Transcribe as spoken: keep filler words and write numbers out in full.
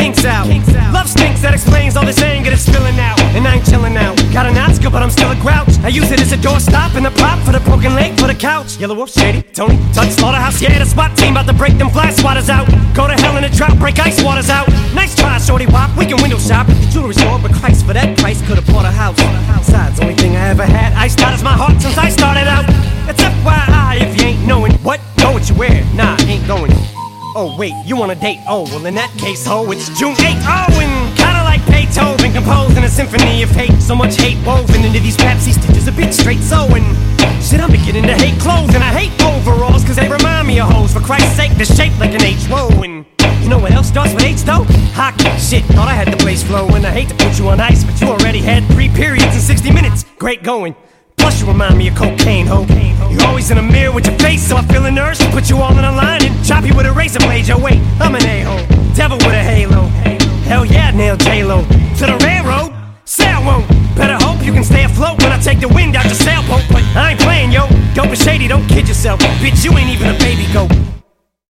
kinks out. Love stinks, that explains all this anger that's spilling out. And I ain't chilling out. Got an Oscar, but I'm still a grouch. I use it as a doorstop and a prop for the broken leg for the couch. Yellow Wolf, Shady, Tony, Touch, Slaughterhouse, yeah, the SWAT team about to break them fly swatters out. Go to hell in a drought, break ice waters out. Nice try, shorty wop, we can window shop. Jewelry store, but Christ, for that price, could've bought a house. Besides, only thing I ever had, iced out is my heart since I started out. It's F Y I if you ain't knowing. What? Know what you wear? Nah, ain't going. Oh wait, you want a date? Oh, well in that case, ho, it's June eighth. Oh, and kinda like Beethoven composing a symphony of hate. So much hate woven into these Pepsi stitches a bit straight. So and shit, I'm beginning to hate clothes. And I hate overalls, cause they remind me of hoes. For Christ's sake, they're shaped like an H. Whoa, and you know what else starts with H though? Hockey. Shit, thought I had the place flow. And I hate to put you on ice, but you already had three periods in sixty minutes. Great going. Plus you remind me of cocaine, ho. You're always in a mirror with your face, so I feel an urge to put you all in a line and chop you with a razor blade. Yo, wait, I'm an a-hole, devil with a halo. Hell yeah, nail J-Lo to the railroad. Sail won't. Better hope you can stay afloat when I take the wind out your sailboat. But I ain't playing, yo. Dope and Shady, don't kid yourself. Bitch, you ain't even a baby goat.